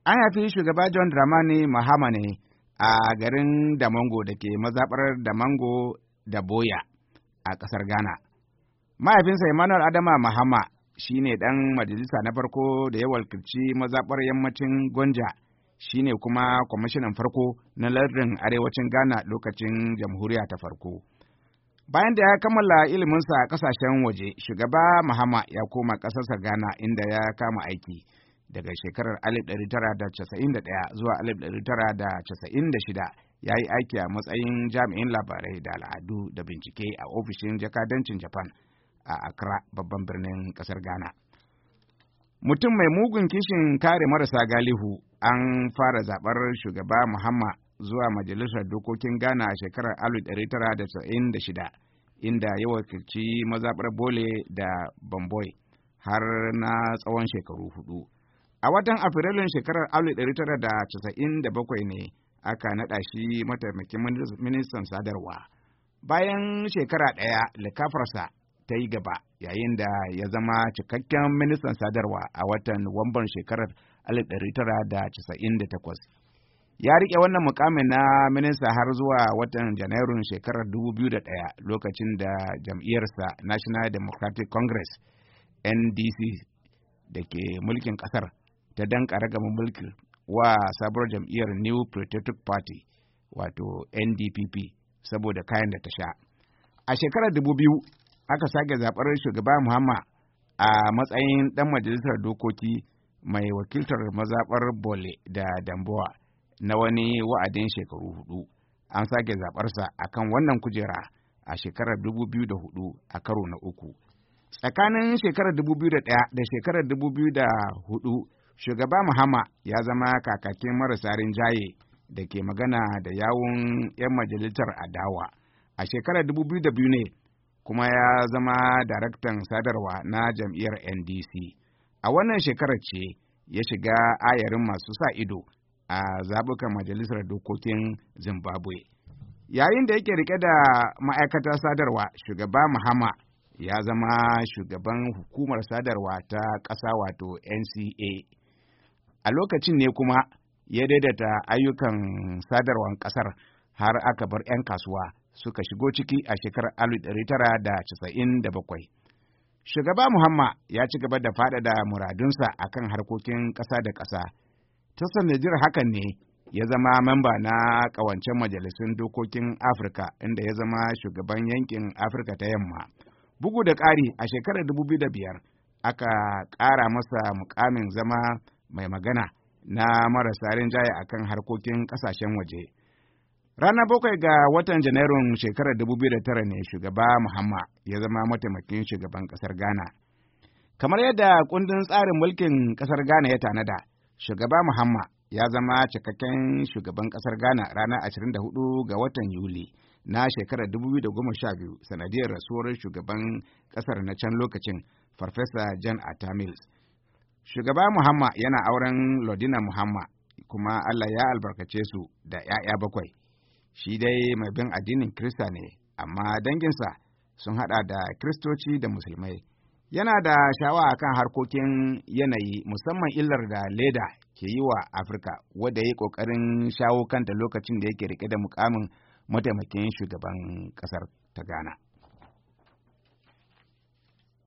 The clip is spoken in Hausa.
An haifi shugaba John Dramani Mahama ne a garin Damongo da ke mazaɓar Damongo da Boya a ƙasar Ghana. Mahaifinsa Emmanuel Adama Mahama shi ne ɗan majalisa na farko da ya wakilci mazaɓar yammacin Gonja, shi ne kuma kwamishinan farko na lardin arewacin Ghana lokacin jamhuriya ta farko. Bayan da ya kammala iliminsa a ƙasashen waje, shugaba Mahama ya koma ƙasarsa Ghana inda ya kama aiki daga shekarar 1991 zuwa 1996. Ya yi aiki a matsayin jami'in labarai da al'adu da bincike a ofishin jakadancin Japan a Accra, babban birnin ƙasar Ghana. Mutum mai mugun kishin kare marasa galihu, an fara zaɓar shugaba Mahama zuwa Majalisar Dokokin Ghana a shekarar 1996, inda ya wakilci mazaɓar Bole da Bamboy har na tsawon shekaru 4. A watan Afrilun shekarar 1997 ne aka naɗa shi mataimakin ministan sadarwa. Bayan shekara ɗaya, likafarsa ta yi gaba yayin da ya zama cikakken ministan sadarwa a watan Nuwamban shekarar 1998. Ya riƙe wannan mukamin na minista har zuwa watan Janairun shekarar 2001 lokacin da jam'iyyarsa National Democratic Congress NDC da ke mulkin ƙasar ta danƙa ragaman mulki wa sabuwar jam'iyyar New Patriotic Party wato NDPP saboda kayan da ta sha. A shekarar 2000 aka sake zaɓar shugaba Mahama a matsayin ɗan majalisar dokoki mai wakiltar mazaɓar Bole da Damboa na wani wa'adin shekaru 4. An sake zaɓarsa a kan wannan kujera a shekarar 2004 a karo na 3. Tsakanin shekarar 2001 da shekarar 2004, shugaba Mahama ya zama kakakin marasa rinjaye da ke magana da yawun 'yan majalisar adawa. A shekarar 2002 ne kuma ya zama daraktan sadarwa na jam'iyyar NDC. A wannan shekarar ce ya shiga ayarin masu sa ido a zaɓukan majalisar dokokin Zimbabwe. Yayin da yake rike da ma'aikatar sadarwa, shugaba Mahama ya zama shugaban hukumar sadarwa ta ƙasa wato NCA. A lokacin ne kuma ya daidaita ayyukan sadarwar ƙasar har aka bar 'yan kasuwa suka shigo ciki a shekarar 1997. Shugaba Mahama ya ci gaba da faɗaɗa muradunsa akan harkokin ƙasa da ƙasa. Ta sanadiyar hakan ne ya zama memba na ƙawancen majalisun dokokin Afirka, inda ya zama shugaban yankin Afirka ta Yamma. Bugu da ƙari, a shekarar 2005 aka ƙara masa mukamin zama mai magana na marasa rinjaye akan harkokin ƙasashen waje. Ranar 7 ga watan Janairun shekarar 2009 ne shugaba Mahama ya zama mataimakin shugaban ƙasar Ghana. Kamar yadda kundin tsarin mulkin ƙasar Ghana ya tanada, shugaba Mahama ya zama cikakken shugaban ƙasar Ghana ranar 24 ga watan Yuli na shekarar 2012 sanadiyar rasuwar shugaban ƙasar na can lokacin, Farfesa John Atta Mills. Shugaba Mahama yana auren Lodina Mahama, kuma Allah ya albarkace su da 'ya'ya 7. Shi dai mai bin addinin Kirista ne, amma danginsa sun haɗa da Kiristoci da Musulmai. Yana da sha'awa kan harkokin yanayi, musamman illar da leda ke yi wa Afirka, wadda ya yi ƙoƙarin shawo kanta lokacin da yake riƙe da mukamin mataimakin shugaban ƙasar ta Ghana.